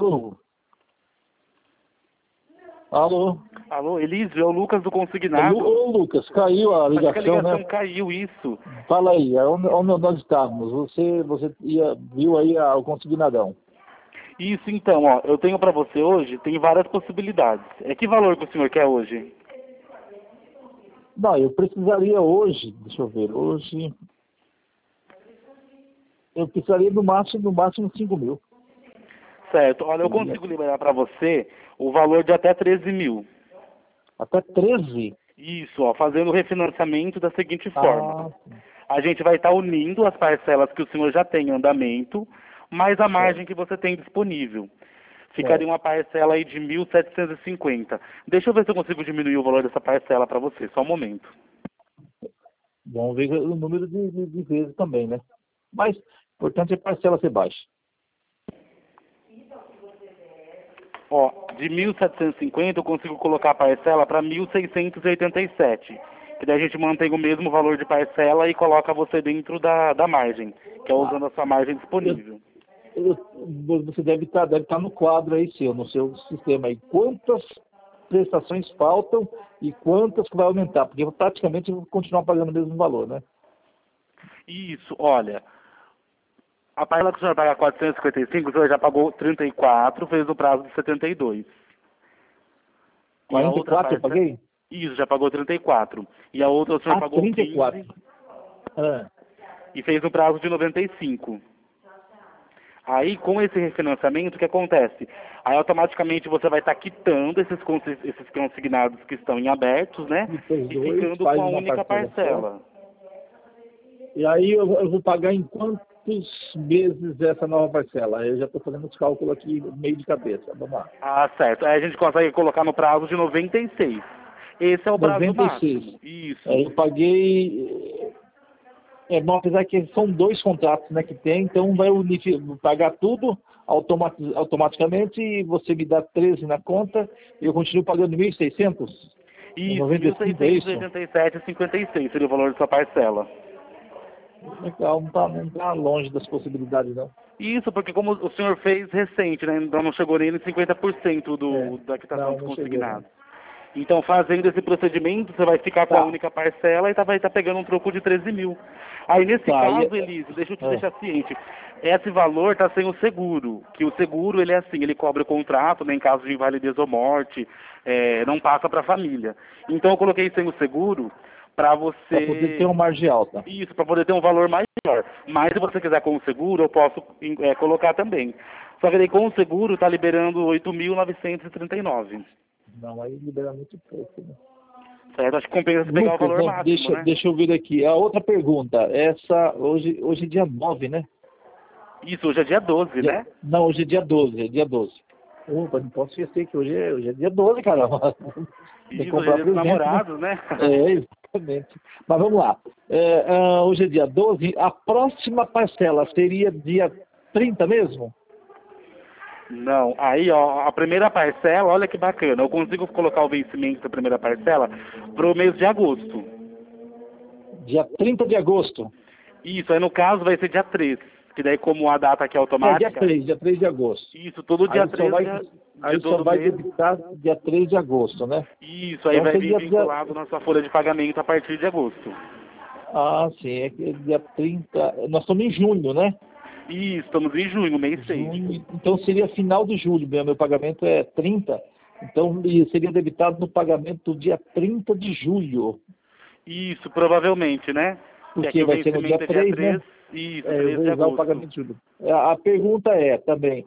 Alô? Alô? Alô, Elísio, é o Lucas do Consignado. Ô, Lucas, caiu a Acho que a ligação, ligação né? caiu, isso. Fala aí, onde nós estávamos? Você viu aí o Consignadão. Isso, então, ó, eu tenho para você hoje, tem várias possibilidades. É que valor que o senhor quer hoje? Não, eu precisaria hoje, deixa eu ver, hoje... Eu precisaria no máximo 5 mil. Certo, olha, eu consigo liberar para você o valor de até 13 mil. Até 13? Isso, ó, fazendo o refinanciamento da seguinte forma. Ah, A gente vai estar unindo as parcelas que o senhor já tem em andamento, mais a margem que você tem disponível. Ficaria uma parcela aí de 1.750. Deixa eu ver se eu consigo diminuir o valor dessa parcela para você, só um momento. vamos ver o número de vezes também, né? Mas, o importante é a parcela ser baixa. Ó, de 1.750 eu consigo colocar a parcela para 1.687. Que daí a gente mantém o mesmo valor de parcela e coloca você dentro da margem, que é usando a sua margem disponível. Você deve estar no quadro aí seu, no seu sistema aí. Quantas prestações faltam e quantas que vai aumentar? Porque praticamente eu vou continuar pagando o mesmo valor, né? Isso, olha, a parcela que o senhor paga 455, o senhor já pagou 34, fez no prazo de 72. E a outra 44 eu parcela... paguei? Isso, já pagou 34. E a outra o senhor pagou 34. 15 Ah, e fez no prazo de 95. Aí, com esse refinanciamento, o que acontece? Aí, automaticamente, você vai estar quitando esses consignados que estão em abertos, né? depois E dois, ficando faz com a uma única parcela só. parcela. E aí eu vou pagar em quantos meses essa nova parcela? Eu já estou fazendo os cálculos aqui meio de cabeça. Vamos lá. Ah, certo. Aí a gente consegue colocar no prazo de 96. Esse é o prazo 96. máximo. Isso. Eu paguei. Bom, apesar que são 2 contratos, né, que tem, então vai pagar tudo automaticamente e você me dá 13 na conta e eu continuo pagando 1.600? Isso, 95 é isso? 1.687,56 seria o valor da sua parcela. Legal, não tá longe das possibilidades, não. Isso, porque como o senhor fez recente, né? Ainda não chegou nem em 50% da quitação dos Não chegou, não. consignados. Então, fazendo esse procedimento, você vai ficar com a Tá, única parcela e vai estar pegando um troco de 13 mil. Aí, nesse tá. caso, Elise, deixa eu te deixar ciente. Esse valor está sem o seguro, que o seguro, ele é assim, ele cobre o contrato, né, em caso de invalidez ou morte, não passa para a família. Então, eu coloquei sem o seguro para Para poder ter você... uma margem alta. Isso, para poder ter um valor maior. Mas, se você quiser com o seguro, eu posso colocar também. Só que daí, com o seguro, está liberando 8.939. Não, aí libera muito pouco, né? Certo? Acho que compensa você pegar o Lucas, valor máximo, né? deixa eu ver aqui. A outra pergunta, hoje é dia 9, né? Isso, hoje é dia 12, né? Não, hoje é dia 12, é dia 12. Opa, não posso esquecer que hoje é dia 12, caramba. Tem que Isso, hoje é comprar dia dos presente, né? namorados, né? Exatamente. Mas vamos lá. Hoje é dia 12, a próxima parcela seria dia 30 mesmo? Não, aí, ó, a primeira parcela, olha que bacana, eu consigo colocar o vencimento da primeira parcela pro mês de agosto. Dia 30 de agosto. Isso, aí no caso vai ser dia 3, que daí como a data aqui é automática, Dia 3 de agosto. isso, todo dia Aí só 3 vai, de aí só todo vai mês, debitar dia 3 de agosto, né? isso, aí Então vai vir seria dia... vinculado na sua folha de pagamento a partir de agosto. Ah, sim, é que dia 30... Nós estamos em junho, né? Isso, estamos em junho, mês 6. Junho, então seria final de julho, meu pagamento é 30, então seria debitado no pagamento do dia 30 de julho, Isso, provavelmente, né? Que aqui porque o vai ser no dia vencimento é dia 3, 3, né? isso, Eu 3 vou de usar o agosto. pagamento de julho. A pergunta é também,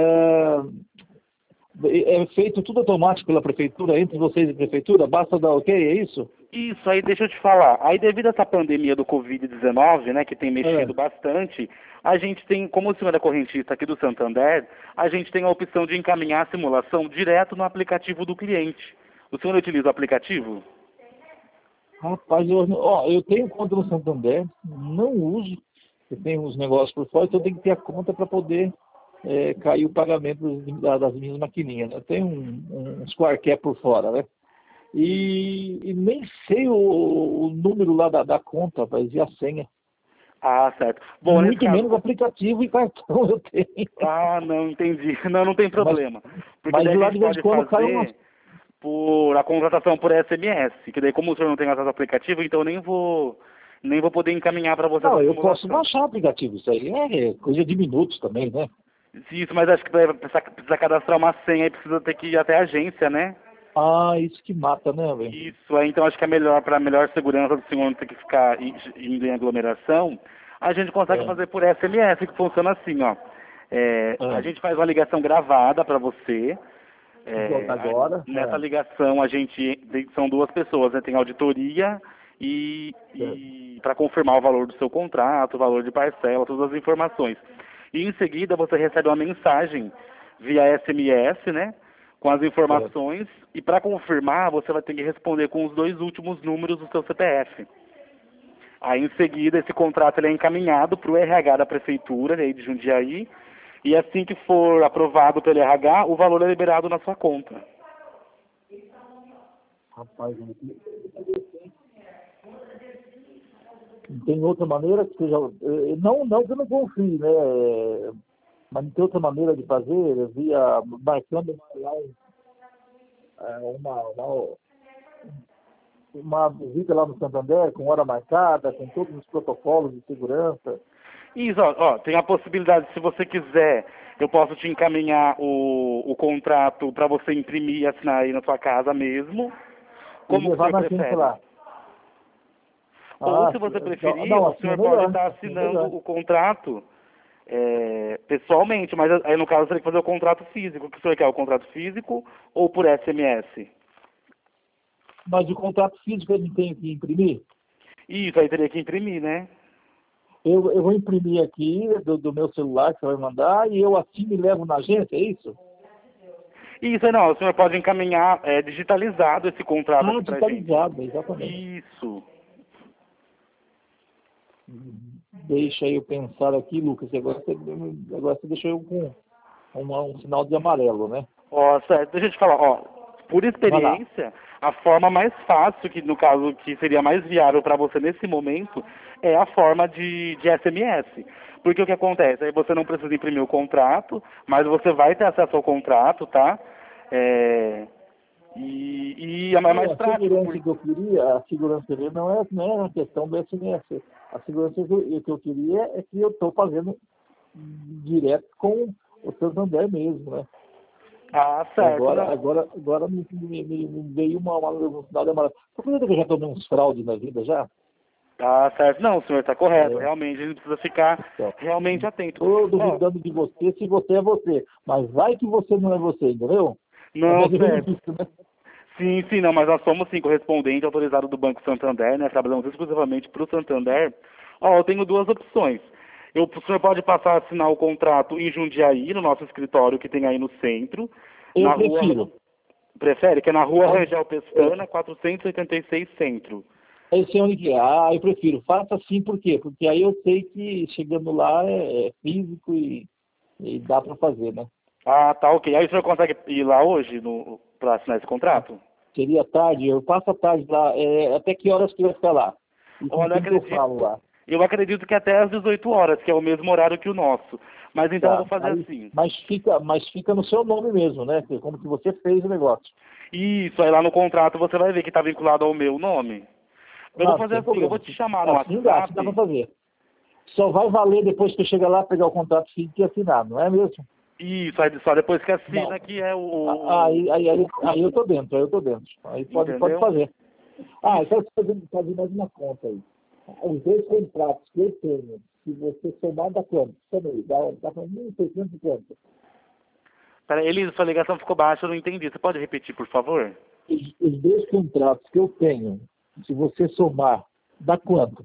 é feito tudo automático pela prefeitura, entre vocês e a prefeitura? Basta dar ok, é isso? Isso, aí deixa eu te falar. Aí devido a essa pandemia do Covid-19, né, que tem mexido bastante, a gente tem, como o senhor é correntista aqui do Santander, a gente tem a opção de encaminhar a simulação direto no aplicativo do cliente. O senhor utiliza o aplicativo? Rapaz, eu tenho conta no Santander, não uso, eu tenho uns negócios por fora, então eu tenho que ter a conta para poder cair o pagamento das minhas maquininhas, né? Eu tenho uns quarquer por fora, né? E nem sei o número lá da conta, rapaz, e a senha. Ah, certo. Bom, nesse Muito caso... menos aplicativo e cartão eu tenho. Ah, não, entendi. Não, não tem problema. Porque Mas daí de a lá gente de vez em pode quando cai umas... fazer por a contratação por SMS, que daí como o senhor não tem acesso ao aplicativo, então eu nem vou poder encaminhar para você Não, essa eu posso simulação. baixar o aplicativo, isso aí é coisa de minutos também, né? Isso, mas acho que precisa cadastrar uma senha e precisa ter que ir até a agência, né? Ah, isso que mata, né, velho? Isso, aí então acho que é melhor, para melhor segurança do senhor não ter que ficar indo em aglomeração, a gente consegue É, fazer por SMS, que funciona assim, ó. A é. gente faz uma ligação gravada para você. Igual agora, Nessa ligação são duas pessoas, né? Tem auditoria e para confirmar o valor do seu contrato, o valor de parcela, todas as informações. E em seguida você recebe uma mensagem via SMS, né? Com as é. informações e para confirmar você vai ter que responder com os dois últimos números do seu CPF. Aí em seguida esse contrato ele é encaminhado para o RH da prefeitura aí de Jundiaí e assim que for aprovado pelo RH, o valor é liberado na sua conta. Rapaz, não tem outra maneira que seja... Não que eu não confie, né? Mas não tem outra maneira de fazer, via marcando uma visita lá no Santander, com hora marcada, com todos os protocolos de segurança. Isso, tem a possibilidade, se você quiser, eu posso te encaminhar o contrato para você imprimir e assinar aí na sua casa mesmo, E como que o levar senhor na agência prefere. lá. Ou Ah, se você não, preferir, não, o assim é senhor pode melhor. estar Assim é assinando melhor. o contrato pessoalmente, mas aí no caso você tem que fazer o contrato físico. O que o senhor quer, o contrato físico ou por SMS? Mas o contrato físico ele tem que imprimir? Isso, aí teria que imprimir, né? Eu vou imprimir aqui do meu celular que você vai mandar e eu assino e levo na agência, é isso? Isso, aí não, o senhor pode encaminhar digitalizado esse contrato Ah, aqui pra gente. digitalizado, exatamente. Isso. Deixa eu pensar aqui, Lucas, agora você deixou eu com um sinal de amarelo, né? Ó, certo, deixa eu te falar, por Vai lá. experiência, a forma mais fácil, que no caso que seria mais viável para você nesse momento, é a forma de SMS. Porque o que acontece? Aí você não precisa imprimir o contrato, mas você vai ter acesso ao contrato, tá? E é Não, mais a prático, segurança que eu queria, a segurança ali não é uma questão do SMS. A segurança que eu queria é que eu estou fazendo direto com o Santander mesmo, né? Ah, E certo, não. agora me veio um sinal de amarelo. Você acredita que eu já tomei uns fraudes na vida já? Ah, certo. Não, o senhor está correto. É, Realmente, a gente precisa ficar então, realmente atento. estou Ó, duvidando de você se você é você. Mas vai que você não é você, entendeu? É não, mais ou menos certo. isso, né? Sim, sim, não, mas nós somos sim correspondente autorizado do Banco Santander, né? Trabalhamos exclusivamente para o Santander. Eu tenho duas opções. O senhor pode passar a assinar o contrato em Jundiaí, no nosso escritório que tem aí no centro, Eu na rua, prefiro. prefere, que é na rua Rangel É, Pestana, 486 Centro. esse é onde que é. Ah, eu prefiro. Faça assim, por quê? Porque aí eu sei que chegando lá é físico e dá para fazer, né? Ah, tá, ok. Aí o senhor consegue ir lá hoje para assinar esse contrato? Seria tarde, eu passo a tarde lá. Até que horas que vai ficar lá? E com Olha, quem que eu falo lá? eu acredito que até às 18 horas, que é o mesmo horário que o nosso. Mas então eu Tá. vou fazer Aí, assim. mas fica no seu nome mesmo, né? Como que você fez o negócio. Isso, aí lá no contrato você vai ver que está vinculado ao meu nome. Eu vou Não, fazer sem assim, eu problema. vou te chamar no Assim dá para WhatsApp. fazer. Só vai valer depois que eu chegar lá, pegar o contrato físico e assinar, não é mesmo? Isso, aí só depois que Não. assina que é Aí eu tô dentro, aí eu tô dentro. Aí pode entendeu? fazer. Ah, Isso. então você fazer mais uma conta aí. Os dois contratos que eu tenho, se você somar, dá quanto? Soma aí, dá para 1.600 e quanto? Peraí, Elisa, sua ligação ficou baixa, eu não entendi. Você pode repetir, por favor? Os dois contratos que eu tenho, se você somar, dá quanto?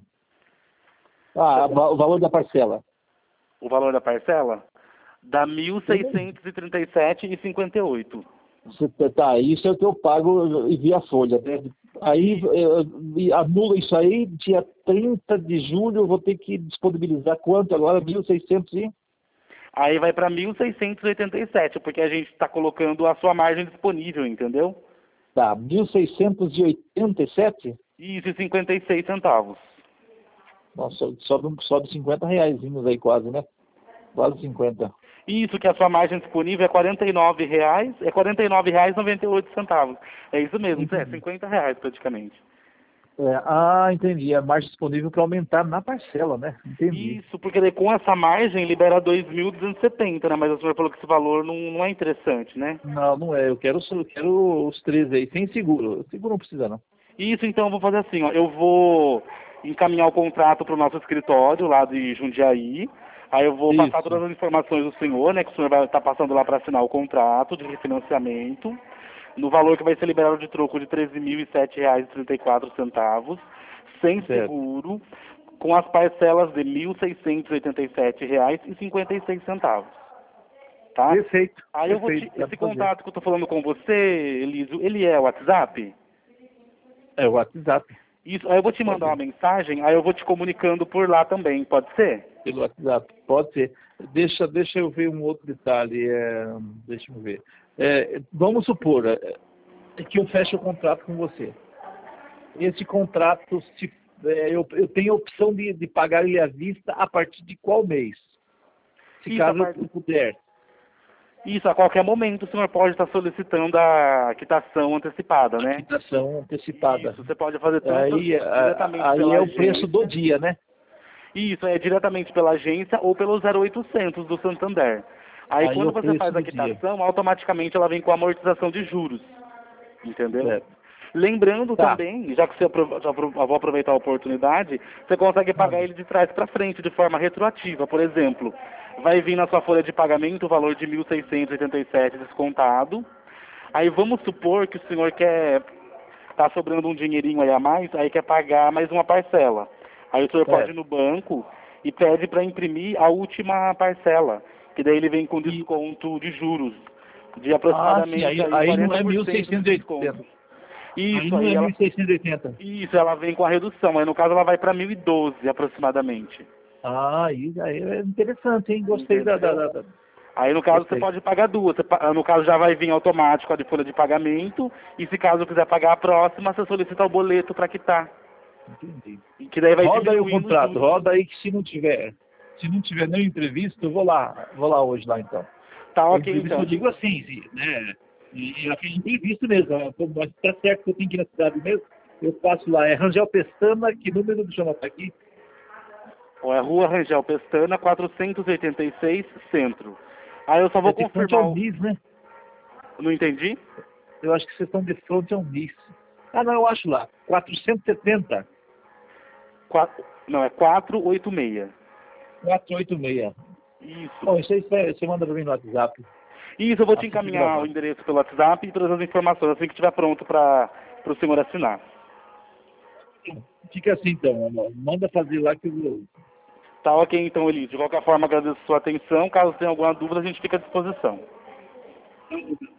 Ah, o valor da parcela. O valor da parcela? Dá Eu nem- 1.637,58. Tá, isso é o que eu pago via folha, né? Aí anula isso aí, dia 30 de julho eu vou ter que disponibilizar quanto agora? 1.600 e... Aí vai para 1.687, porque a gente está colocando a sua margem disponível, entendeu? Tá, 1.687? Isso, e 56 centavos. Nossa, sobe R$ 50 aí quase, né? Quase 50. Isso, que a sua margem disponível é R$ 49, é R$ 49,98. É isso mesmo, é Entendi. R$ 50 praticamente. Entendi. A margem disponível para aumentar na parcela, né? Entendi. Isso, porque daí com essa margem libera 2.270, né? Mas o senhor falou que esse valor não é interessante, né? Não, não é. Eu quero os 13 aí, sem seguro. Seguro não precisa, não. Isso, então eu vou fazer assim, ó. Eu vou encaminhar o contrato para o nosso escritório lá de Jundiaí. Aí eu vou passar Isso, todas as informações do senhor, né? Que o senhor vai estar passando lá para assinar o contrato de refinanciamento, no valor que vai ser liberado de troco de R$ 13.007,34, sem certo. seguro, com as parcelas de R$ 1.687,56. Tá? Perfeito. Aí eu vou Perfeito. Dá esse pra fazer. contato que eu estou falando com você, Elísio, ele é o WhatsApp? É o WhatsApp. Isso, aí eu vou te mandar uma Pode. mensagem, aí eu vou te comunicando por lá também, pode ser? Pelo WhatsApp. Pode ser. Deixa eu ver um outro detalhe. Deixa eu ver. Vamos supor que eu feche o contrato com você. Esse contrato, eu tenho a opção de pagar ele à vista a partir de qual mês? Se Isso, caso eu puder. Isso, a qualquer momento o senhor pode estar solicitando a quitação antecipada, A né? quitação antecipada. Isso, você pode fazer tanto Aí, diretamente aí pela é o preço do agência. dia, né? Isso, é diretamente pela agência ou pelo 0800 do Santander. Aí Aí é quando o você preço faz a do dia. quitação, automaticamente ela vem com amortização de juros, entendeu? Certo. Lembrando Tá. também, já que você eu vou aproveitar a oportunidade, você consegue pagar Manda. ele de trás para frente, de forma retroativa. Por exemplo, vai vir na sua folha de pagamento o valor de 1.687 descontado. Aí vamos supor que o senhor tá sobrando um dinheirinho aí a mais, aí quer pagar mais uma parcela. Aí o senhor pode ir Certo. no banco e pede para imprimir a última parcela, que daí ele vem com E, desconto de juros, de sim, aproximadamente aí aí não é 40% de 1.680. desconto. Aí Isso, não aí é ela 1.680. isso, ela vem com a redução. Aí no caso ela vai para 1.012 aproximadamente. Aí é interessante, hein? Gostei Entendeu? Aí no caso você Gostei. pode pagar duas. No caso já vai vir automático a de folha de pagamento. E se caso quiser pagar a próxima, você solicita o boleto para quitar. Entendi. E que daí vai Roda aí o diminuindo os contrato, juros. roda aí que se não tiver nenhuma entrevista, eu vou lá hoje lá então. Tá A ok entrevista eu então. digo assim, né? E aqui entrevista mesmo, mas tá certo que eu tenho que ir na cidade mesmo, eu passo lá, é Rangel Pestana, que número do jornal tá aqui? Ó, é Rua Rangel Pestana, 486, Centro. Aí eu só É vou de frente ao confirmar o... MIS, né? Não entendi? Eu acho que vocês estão de frente ao MIS. Não, eu acho lá, 470, Não, é 486. 486. Isso. Bom, isso aí você manda para mim no WhatsApp, Isso, eu vou te assim fica encaminhar o gravado. endereço pelo WhatsApp e todas as informações assim que estiver pronto para o senhor assinar. Fica assim então, manda fazer lá que eu vou. Tá ok então, Elise. De qualquer forma, agradeço a sua atenção. Caso tenha alguma dúvida, a gente fica à disposição.